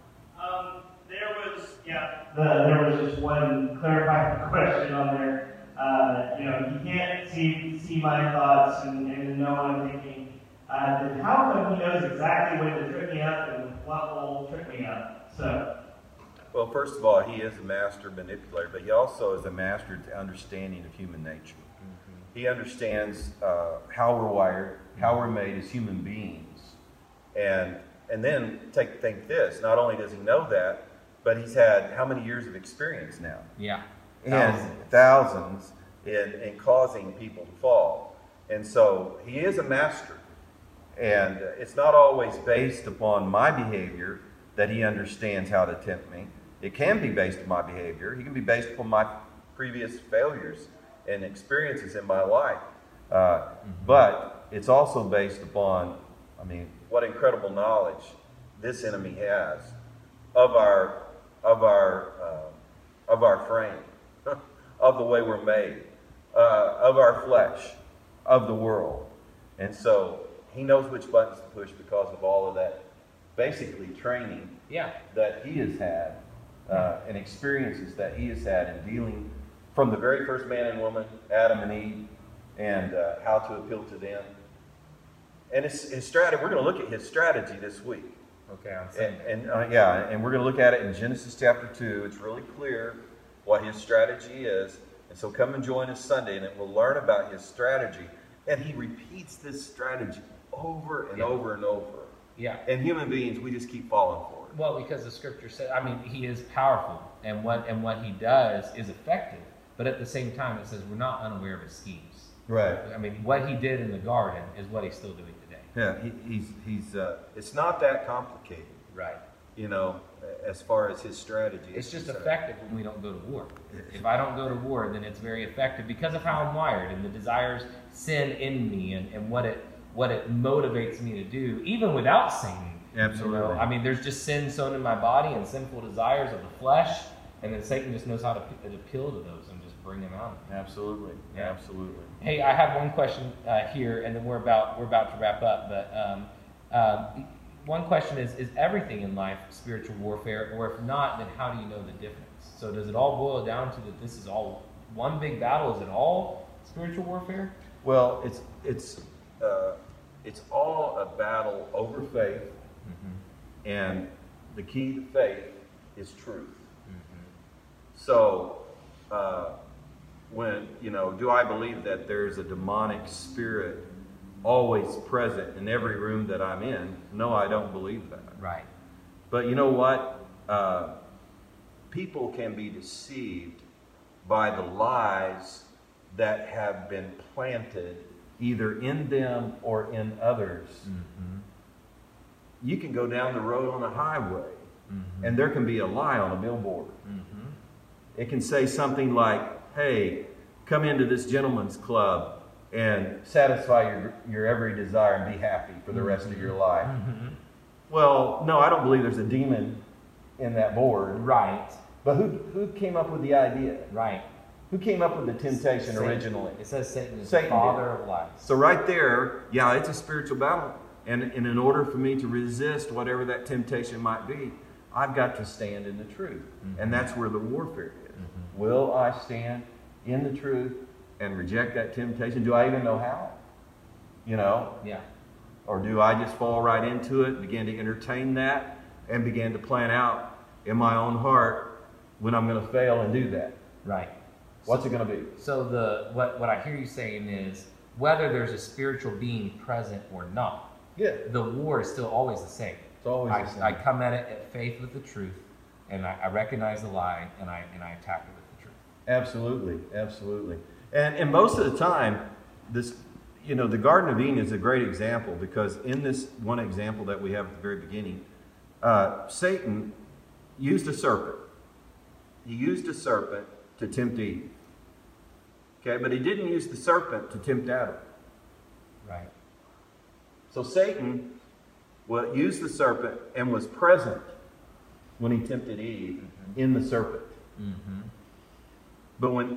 S2: There was just one clarifying question on there. You can't see my thoughts and know what I'm thinking. Then how come he knows exactly when to trip me up and what will trip me up?
S4: Well, first of all, he is a master manipulator, but he also is a master to understanding of human nature. He understands how we're wired, how we're made as human beings. And then think this, not only does he know that, but he's had how many years of experience now?
S1: Yeah.
S4: And thousands in causing people to fall. And so he is a master. And it's not always based upon my behavior that he understands how to tempt me. It can be based on my behavior. He can be based upon my previous failures and experiences in my life. But it's also based upon, what incredible knowledge this enemy has of our frame, of the way we're made, of our flesh, of the world. And so he knows which buttons to push because of all of that basically training that he has had and experiences that he has had in dealing from the very first man and woman, Adam and Eve, and how to appeal to them. And his strategy, we're going to look at his strategy this week.
S1: Okay, on Sunday.
S4: And we're going to look at it in Genesis chapter 2. It's really clear what his strategy is. And so come and join us Sunday, and then we'll learn about his strategy. And he repeats this strategy over and over and over.
S1: Yeah.
S4: And human beings, we just keep falling for it.
S1: Well, because the scripture said, he is powerful, and what he does is effective. But at the same time, it says we're not unaware of his schemes.
S4: Right.
S1: What he did in the garden is what he's still doing today.
S4: Yeah, he's it's not that complicated.
S1: Right.
S4: As far as his strategy.
S1: It's just effective when we don't go to war. If I don't go to war, then it's very effective because of how I'm wired and the desires sin in me and what it motivates me to do, even without sinning.
S4: Absolutely.
S1: There's just sin sown in my body and sinful desires of the flesh, and then Satan just knows how to appeal to those and just bring them out.
S4: Absolutely.
S1: Yeah.
S4: Absolutely.
S1: Hey, I have one question here, and then we're about to wrap up. But one question is everything in life spiritual warfare? Or if not, then how do you know the difference? So does it all boil down to that this is all one big battle? Is it all spiritual warfare?
S4: Well, it's all a battle over faith, and the key to faith is truth. So, do I believe that there's a demonic spirit always present in every room that I'm in? No, I don't believe that.
S1: Right.
S4: But you know what? People can be deceived by the lies that have been planted either in them or in others. You can go down the road on a highway, and there can be a lie on a billboard. It can say something like, hey, come into this gentleman's club and satisfy your every desire and be happy for the rest of your life. Well, no, I don't believe there's a demon in that board.
S1: Right.
S4: But who came up with the idea?
S1: Right.
S4: Who came up with the temptation
S1: Satan.
S4: originally?
S1: It says Satan is
S4: Satan
S1: the father
S4: did.
S1: of lies.
S4: So right there, it's a spiritual battle. And in order for me to resist whatever that temptation might be, I've got to stand in the truth. And that's where the warfare is. Will I stand in the truth and reject that temptation? Do I even know how?
S1: Yeah.
S4: Or do I just fall right into it, begin to entertain that, and begin to plan out in my own heart when I'm going to fail and do that?
S1: Right.
S4: What's it going to be?
S1: So what I hear you saying is whether there's a spiritual being present or not, the war is still always the same.
S4: It's always the same.
S1: I come at it at faith with the truth, and I recognize the lie, and I attack it with the truth.
S4: Absolutely, absolutely. And most of the time, this, the Garden of Eden is a great example, because in this one example that we have at the very beginning, Satan used a serpent. He used a serpent to tempt Eve. Okay, but he didn't use the serpent to tempt Adam.
S1: Right.
S4: So Satan used the serpent and was present when he tempted Eve in the serpent. But when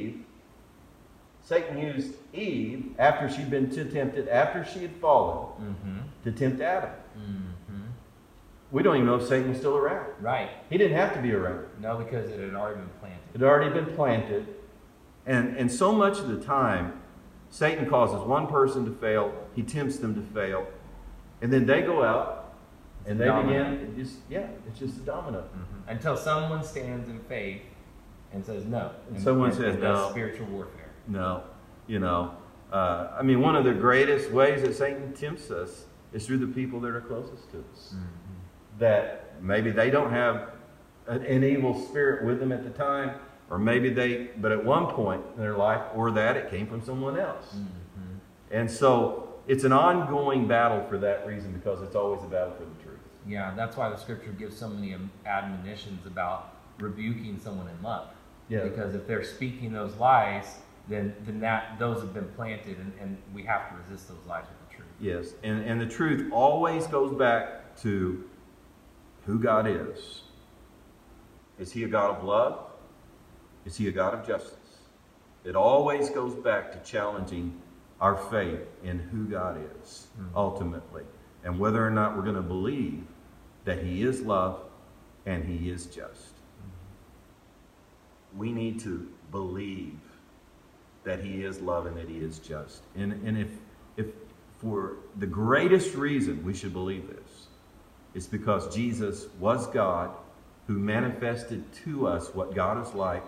S4: Satan used Eve after she'd been tempted, after she had fallen, to tempt Adam. We don't even know if Satan was still around.
S1: Right.
S4: He didn't have to be around.
S1: No, because it had already been planted.
S4: It had already been planted. And so much of the time, Satan causes one person to fail. He tempts them to fail. And then they go out and they begin. It's just a domino.
S1: Until someone stands in faith and says no.
S4: And someone says
S1: does
S4: no.
S1: Spiritual warfare.
S4: No. You know, I mean, one of the greatest ways that Satan tempts us is through the people that are closest to us. That maybe they don't have an evil spirit with them at the time, or maybe but at one point in their life, or that it came from someone else. And so it's an ongoing battle for that reason, because it's always a battle for the truth.
S1: Yeah, that's why the scripture gives so many admonitions about rebuking someone in love.
S4: Yeah.
S1: Because if they're speaking those lies, then those have been planted, and we have to resist those lies with the truth.
S4: Yes, and the truth always goes back to who God is. Is he a God of love? Is he a God of justice? It always goes back to challenging our faith in who God is, ultimately, and whether or not we're going to believe that he is love and he is just. We need to believe that he is love and that he is just. And if for the greatest reason we should believe this, it's because Jesus was God who manifested to us what God is like.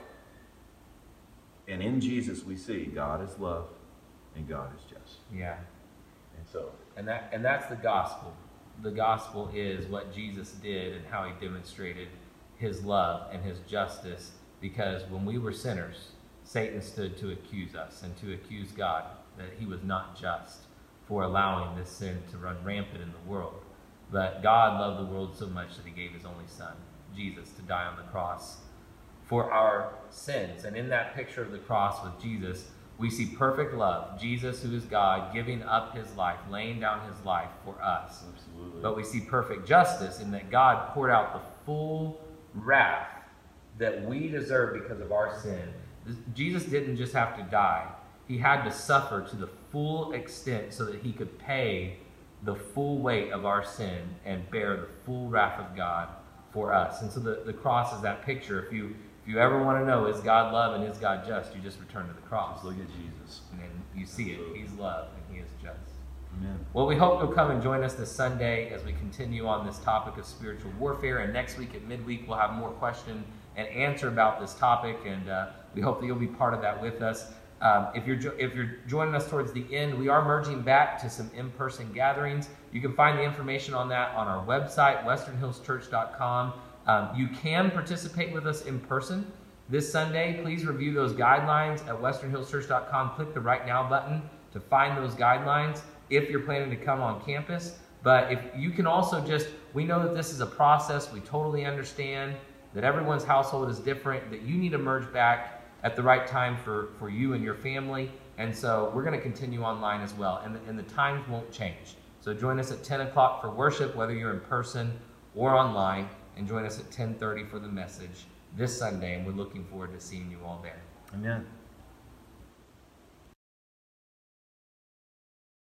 S4: And in Jesus we see God is love and God is just.
S1: Yeah.
S4: And so,
S1: And that's the gospel. The gospel is what Jesus did and how he demonstrated his love and his justice, because when we were sinners, Satan stood to accuse us and to accuse God that he was not just for allowing this sin to run rampant in the world. But God loved the world so much that he gave his only son, Jesus, to die on the cross for our sins. And in that picture of the cross with Jesus, we see perfect love. Jesus, who is God, giving up his life, laying down his life for us.
S4: absolutely.
S1: But we see perfect justice in that God poured out the full wrath that we deserve because of our sin. Jesus didn't just have to die. He had to suffer to the full extent so that he could pay the full weight of our sin and bear the full wrath of God for us. And so the cross is that picture. If you ever want to know, is God love and is God just, you just return to the cross.
S4: Just look at Jesus.
S1: And then you see it. He's love and he is just.
S4: Amen.
S1: Well, we hope you'll come and join us this Sunday as we continue on this topic of spiritual warfare. And next week at midweek, we'll have more question and answer about this topic. And we hope that you'll be part of that with us. If you're joining us towards the end, we are merging back to some in-person gatherings. You can find the information on that on our website, westernhillschurch.com. You can participate with us in person this Sunday. Please review those guidelines at westernhillschurch.com. Click the Right Now button to find those guidelines if you're planning to come on campus. But if you can also we know that this is a process. We totally understand that everyone's household is different, that you need to merge back at the right time for you and your family. And so we're going to continue online as well. And the times won't change. So join us at 10 o'clock for worship, whether you're in person or online. And join us at 10:30 for the message this Sunday. And we're looking forward to seeing you all there.
S4: Amen.